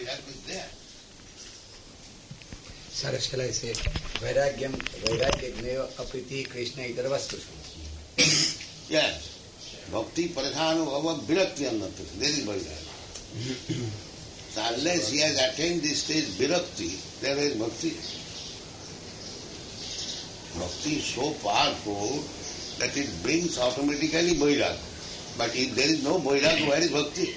Vairagya is there. Sir, shall I say, vairagyamneva apriti Krishna idarvastushu. Yes. Bhakti paradhanu bhava virakti annatu. There is vairagya. So unless he has attained this stage virakti, there is bhakti. Bhakti is so powerful that it brings automatically vairagya. But if there is no vairagya, where is bhakti?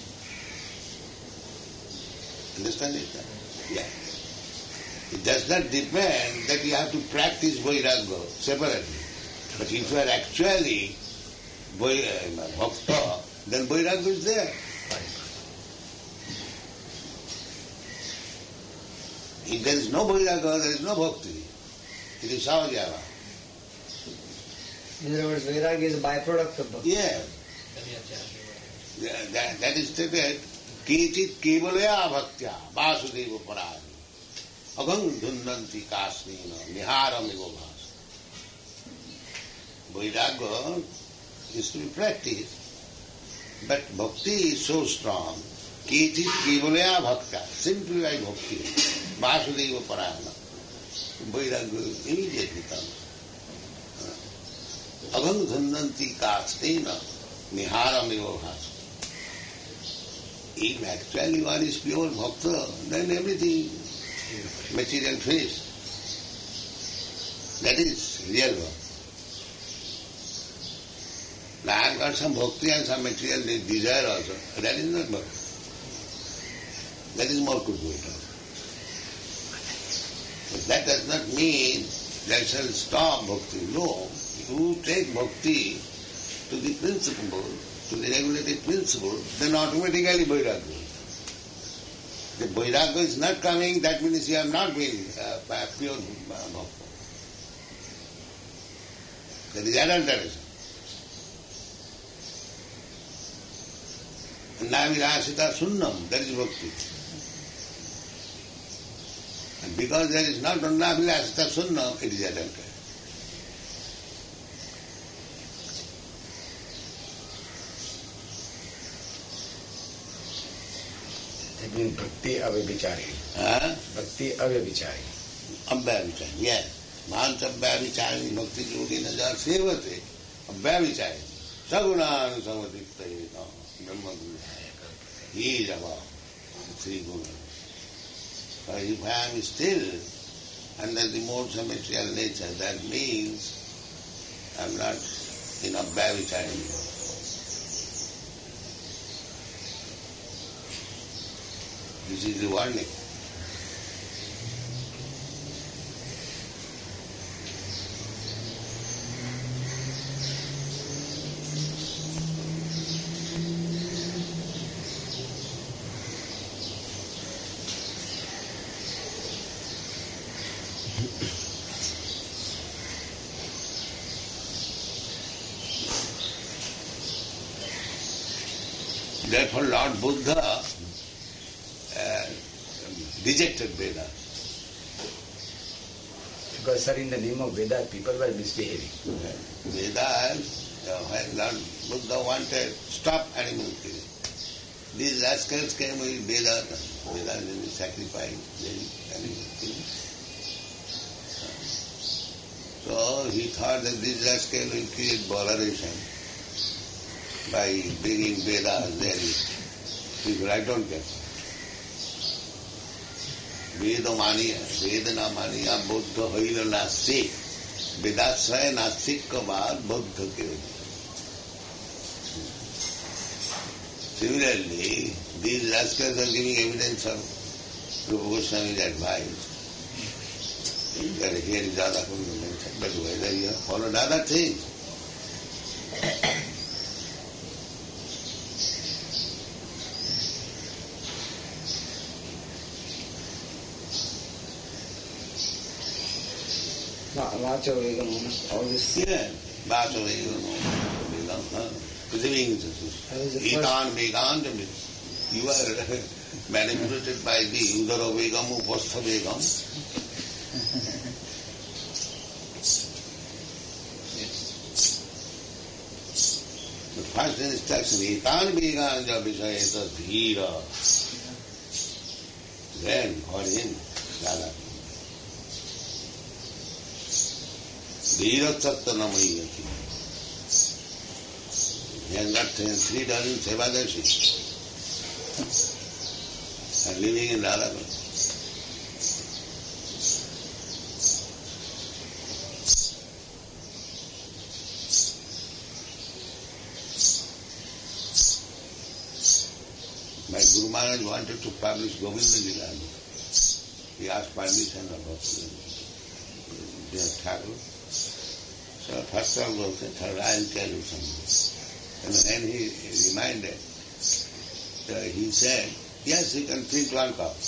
Understand it? Yeah. It does not depend that you have to practice vairagya separately. But if you are actually bhakta, then vairagya is there. If there is no vairagya, there is no bhakti. It is savajava. In other words, vairagya is a byproduct of bhakti. Yeah. That is stated, Kechit kevalaya bhaktya vasudeva parādi agang dhundanti kasnena niharamigo bhas. Vairagya is to be practiced, but bhakti is so strong, Kechit kevalaya bhaktya, simply by bhakti, vasudeva parādi. Vairagya immediately comes. Agang dhundanti kasnena niharamigo bhas. If actually one is pure bhakta, then everything material face. That is real bhakti. Now I have got some bhakti and some material desire also. That is not bhakti. That is more kulturita. But that does not mean that shall stop bhakti. No, you take bhakti to the principle, to the regulated principle, then automatically vairagya. The vairagya is not coming, that means you have not been pure bhakta. That is adulteration. Navilasita sunnam, that is bhakti. And because there is not navilasita sunnam, it is adulteration. Bhakti avyabhichari. Bhakti avyabhichari. Abhyabhichari, yes. Mahant abhyabhichari bhakti jyotina sevate. Abhyabhichari. Saguna samadiktaye Brahma Guru. He is above three gunas. So if I am still under the modes of material nature, that means I am not in abhyabhichari. This is the warning. Therefore Lord Buddha rejected Veda. Because, sir, in the name of Veda, people were misbehaving. Veda, when Lord Buddha wanted stop animal killing, these rascals came with Veda. Veda is sacrifice, animal killing. So he thought that this rascal will create botheration by bringing Vedas there. People, I don't care. वेद मानिया वेद ना मानिया बुद्ध होइल नास्तिक वेदाश्रय नास्तिक के बाद बुद्ध के Similarly, these rascals are giving evidence of Rupa Goswami's advice that here is Radha Kunda mentioned, but whether you have followed other things. Vacha Vegam, all this. Yeah, Vacha Vegam, Etan Vegam, you are manipulated by the Udara Vegam, Upastha Vegam. The first instruction, Etan Vegam Jabishayeta Dhira. then for him, Radha. Dhirachatta namayati. He has got 3 dozen Sevadashi and living in Radha. My Guru Maharaj wanted to publish Govinda Leela. He asked permission of Thakur. So first of all, I'll tell you something. And then he reminded, he said, yes, you can print 1 copy.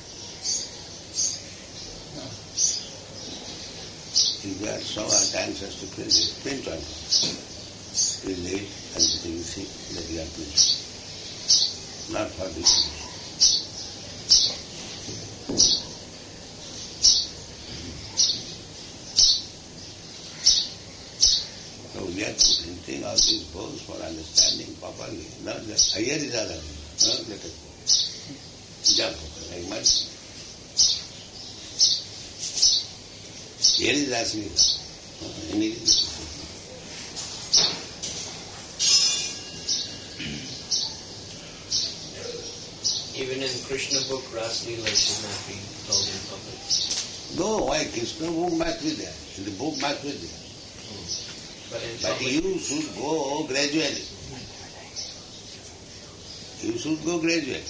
If you are so anxious to print it, print 1 copy. Print it and you see that you are printing. Not for this. So we are printing all these books for understanding properly. Not just, here is other thing. No, let us jump like much. Here is Asmita. Even in Krishna book, Ras Leela should not be told in public. No, why? Krishna book must be there. In the book must be there. But you should go gradually. You should go gradually.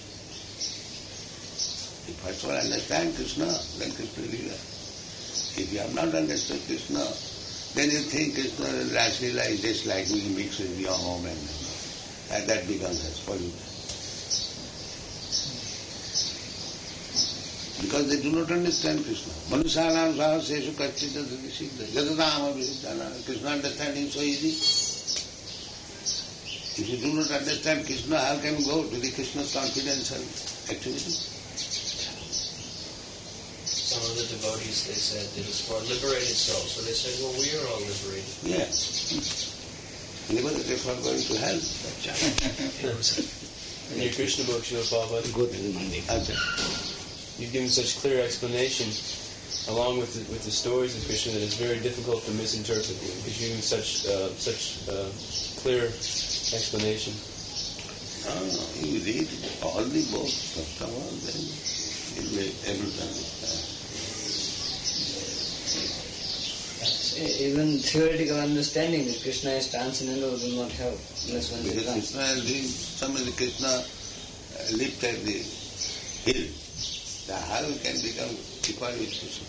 If first of all understand Krishna, then Krishna Leela. If you have not understood Krishna, then you think Krishna and Ras Leela is just like we mix with your home and that becomes as polluted. Because they do not understand Krishna. Manusanam sahaseshu kachita siddha jadadama visidhana. Krishna understanding so easy. If you do not understand Krishna, how can you go to the Krishna's confidential activity? Some of the devotees, they said it was for liberated souls. So they said, well, we are all liberated. Yes. Liberated from going to hell. In your Krishna book, Srila Prabhupada, Go to the mandir. you've given such clear explanation, along with the stories of Krishna, that it's very difficult to misinterpret, because you've given such clear explanation. You read all the books, first of all, then you'll be able to understand. Even theoretical understanding that Krishna is transcendental will not help unless one Because becomes. Krishna lives, somebody Krishna lived at the hill. So how you can become equal with Krishna?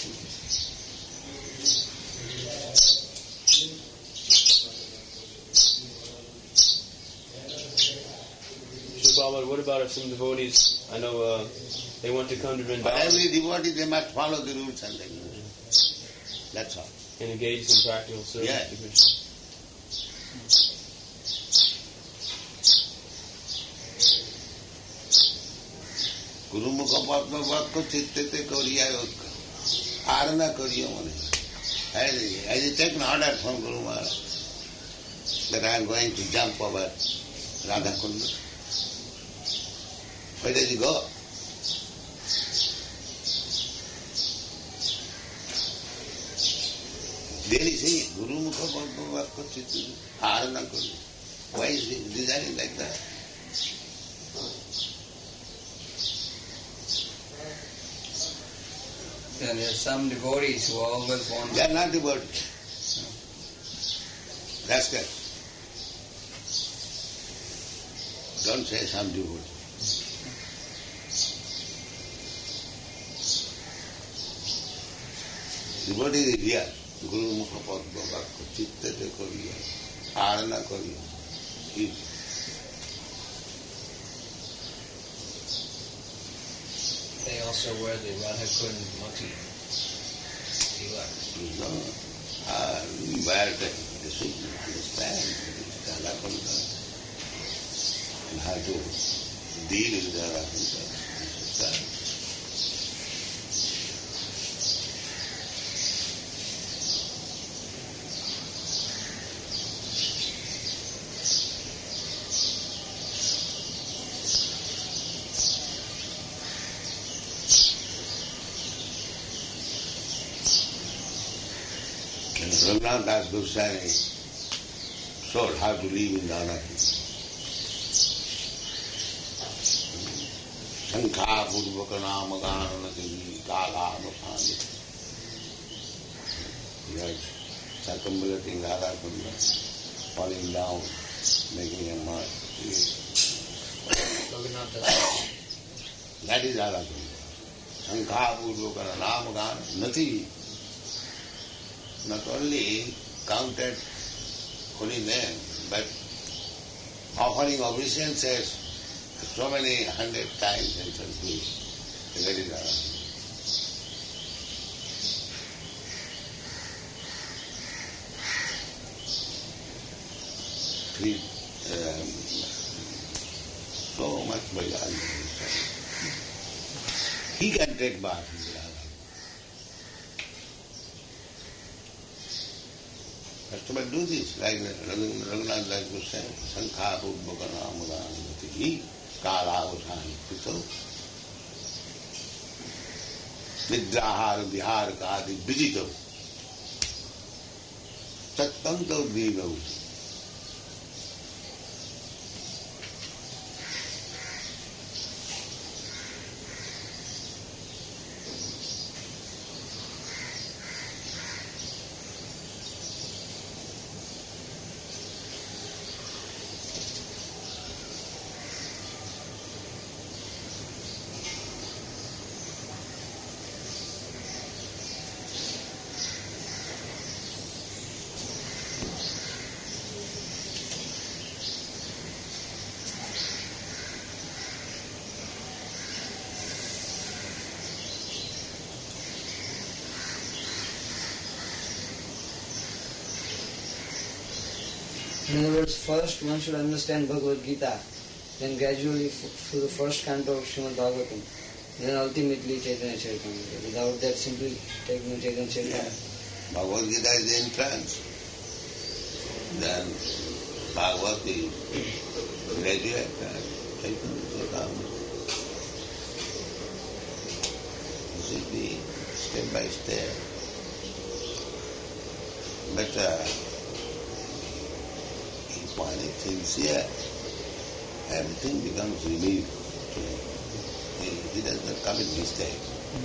Srila Prabhupada, what about if some devotees, I know they want to come to But Vrindavan every devotee, they must follow the rules and regulations. That's all. and engage in practical service Yeah. to Krishna? Gurumukha Padma Vakko Chittete Koriya Yokka. Arana Koriya Mane. I take an order from Guru Maharaj that I am going to jump over Radha Kunda. Where does he go? There he says, Gurumukha Padma Vakko Chittete Arana Koriya. Why is he designing like that? Then there are some devotees who always want They are not devotees. Rascals. Don't say some devotee. Devotee is here. Guru Mukha Padma Vakko Chittete Koriya. Arana Koriya. They also wear the Radha Kund Mati tilak. No. Where they should understand Radha Kunda and how to deal with the Radha Kunda. Raghunath Das Goswami showed how to live in anarchy. Shankha Purvaka Namagananati Kala Anupani. He was circumambulating Radha Kunda, falling down, making a mark. That is Radha Kunda. Shankha Purvaka Namagananati. Not only counted holy name, but offering obeisances so many 100 times in Sanskrit. That is Radha. So much Bhajan. He can take bath in Radha. Customers do this, like Raghunath Das Goswami, Shankha Purvaka Namagananati Kala Avasani Pito Nidrahara Vihara Kadi Vijito Sattanto Divav. In other words, first one should understand Bhagavad Gita, then gradually through the first canto of Srimad Bhagavatam, then ultimately Chaitanya Charitamrita. Without that, simply taking Chaitanya Charitamrita. Bhagavad Gita is the entrance. Then Bhagavad is graduate and Chaitanya Charitamrita. This is the step by step. But if one is sincere, everything becomes relief. He does not commit mistake.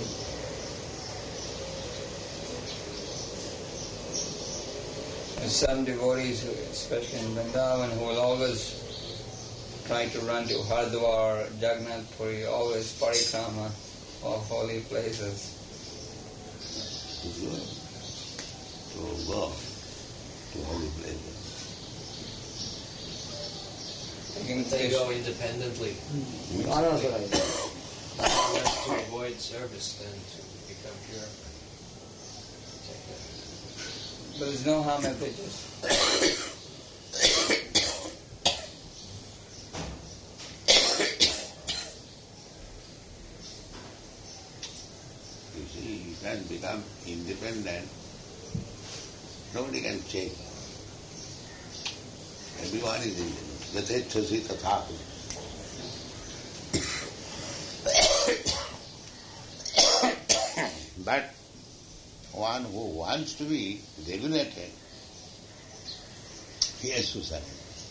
Some devotees, especially in Vrindavan, who will always try to run to Hardwar, Jagannath Puri, always parikrama of holy places. To go to holy places. They go independently. Unauthorized. Less to avoid service than to become pure. But there's no harm if they just... You see, you can become independent. Nobody can change. Everyone is independent. Yatechasi tathapi. But one who wants to be regulated, he has to serve.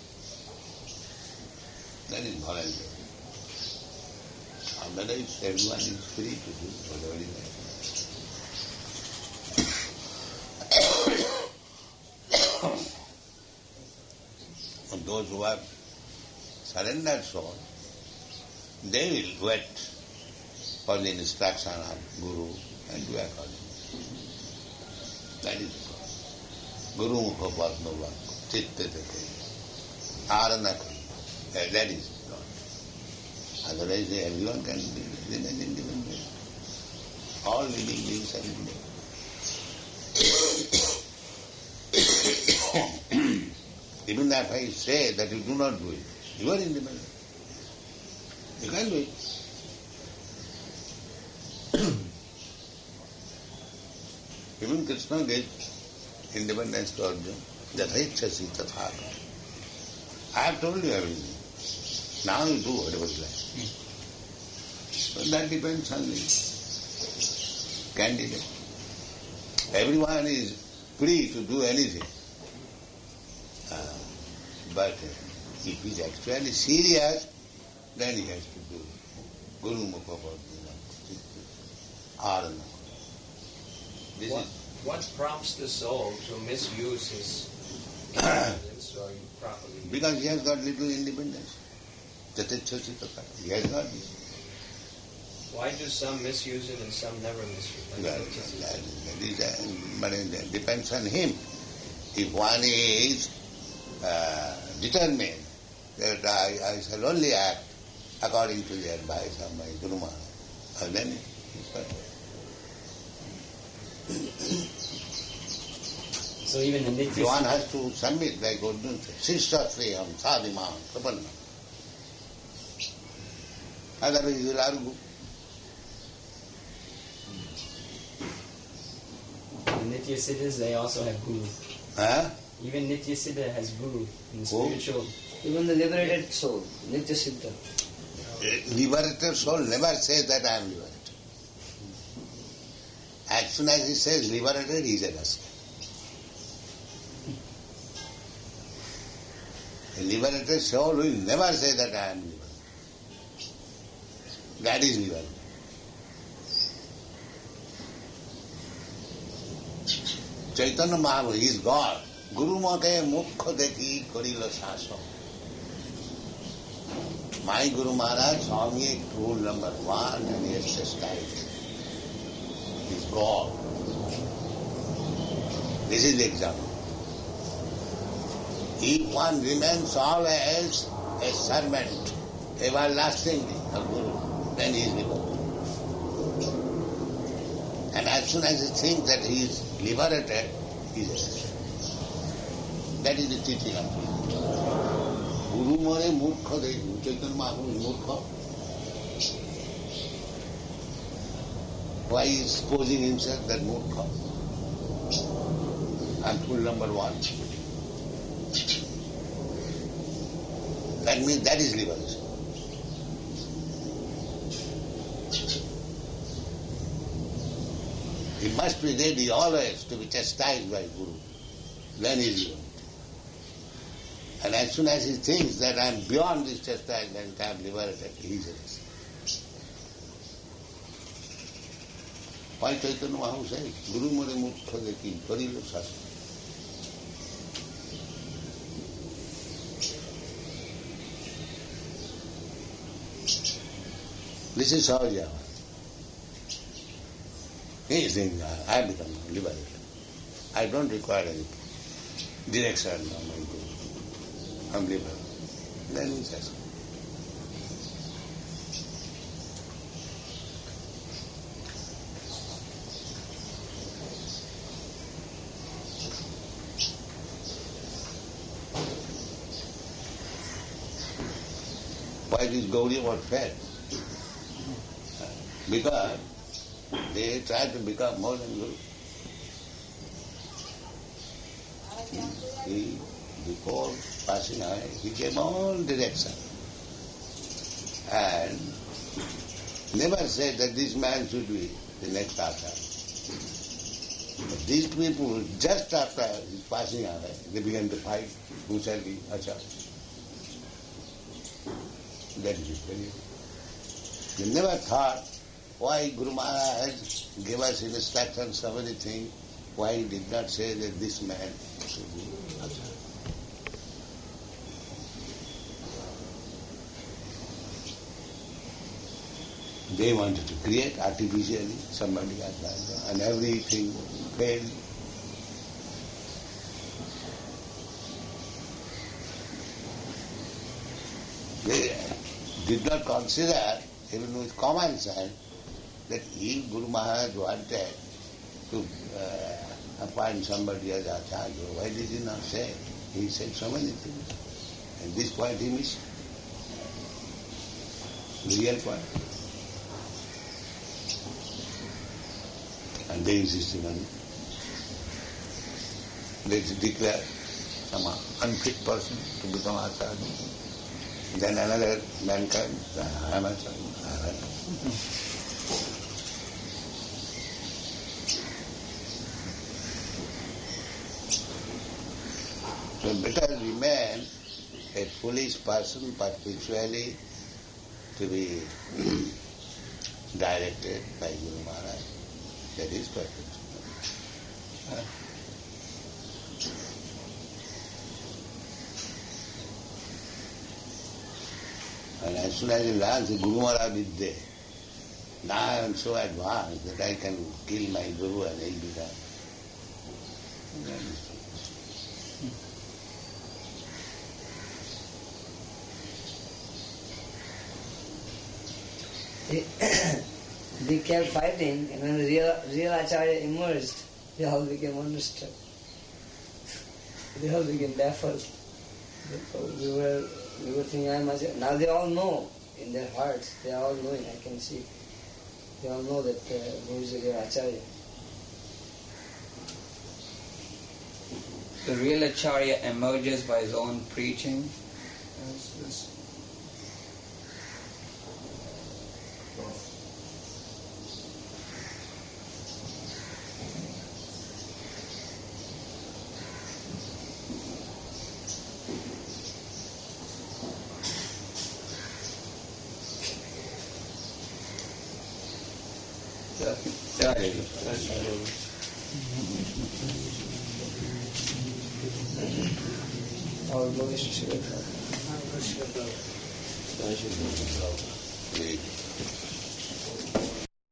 That is voluntary. Otherwise, everyone is free to do whatever he likes. Those who have surrendered soul, they will wait for the instruction of Guru and do accordingly. That is Guru Mukha Padma Chitta Dekho Arana Kari. That is God. Otherwise everyone can remain independent. All living beings are independent. Even if I say that you do not do it, you are independent. You can do it. Even Krishna gave independence to Arjuna. Yathaichasi tathaka. I have told you everything. Now you do whatever you like. But that depends on the candidate. Everyone is free to do anything. But if he's actually serious, then he has to do Guru Mukha Arana. What prompts the soul to misuse his independence or properly? Because he has got little independence. He has got it. Why do some misuse it and some never misuse it? But it depends on him. If one is determined that I shall only act according to the advice of my Guru Maharaj, then it's fine. So even the Nitya One has to submit, like Arjuna said, Sristasriyam sadhimam prapanna. Otherwise he will argue. Nitya Siddhas, they also have Guru. Huh? Even Nitya Siddha has Guru in the Who? spiritual. Even the liberated soul, Nitya Siddha. Liberated soul never says that I am liberated. As soon as he says liberated, he is a rascal. A liberated soul will never say that I am liberated. That is liberated. Chaitanya Mahaprabhu, he is God. Guru Mate Mukha Dekhi Korila Sasa. My Guru Maharaj saw me at rule number 1 and he has chastised. He is God. This is the example. If one remains always a servant, everlastingly, of Guru, then he is liberated. And as soon as he thinks that he is liberated, he is escaped. That is the teaching of Jesus. Guru Mare Murkha Dehi, Chaitanya Mahaprabhu is Murkha. Why he is posing himself that Murkha? And rule number 1. That means that is liberation. He must be ready always to be chastised by Guru. Then he is liberated. And as soon as he thinks that I am beyond this chastisement, I am liberated, he is arrested. Why Chaitanya Mahaprabhu says, Guru Mare Mukha Dekhi Karilo Sasa. This is Sahajava. He is saying, I have become liberated. I don't require any direction of my Guru. I am liberated. Then he says, why these Gaudiya were fed? Because they try to become more than Guru. He, before passing away, he gave all direction and never said that this man should be the next Acharya. But these people, just after his passing away, they began to fight who shall be Acharya. That is it. They never thought why Guru Maharaj gave us instructions so many things, why he did not say that this man should be Acharya. They wanted to create artificially somebody else, and everything failed. They did not consider, even with common sense, that if Guru Maharaj wanted to appoint somebody as Acharya, why did he not say? He said so many things. At this point he missed the real point. And they insisted on it. They declare some unfit person to become Acharya. Then another mankind, I am Acharya. So better remain a foolish person perpetually to be directed by Guru Maharaj. That is perfect. And as soon as you learn the Guru Maharaj is there, now I am so advanced that I can kill my Guru and he'll be done. They kept fighting, and when the real Acharya emerged, they all became undisturbed. They all became baffled. We were thinking, I must. Now they all know in their hearts. They are all knowing. I can see. They all know that Guru is the real Acharya. The real Acharya emerges by his own preaching. All glories to Srila Prabhupada. Very good.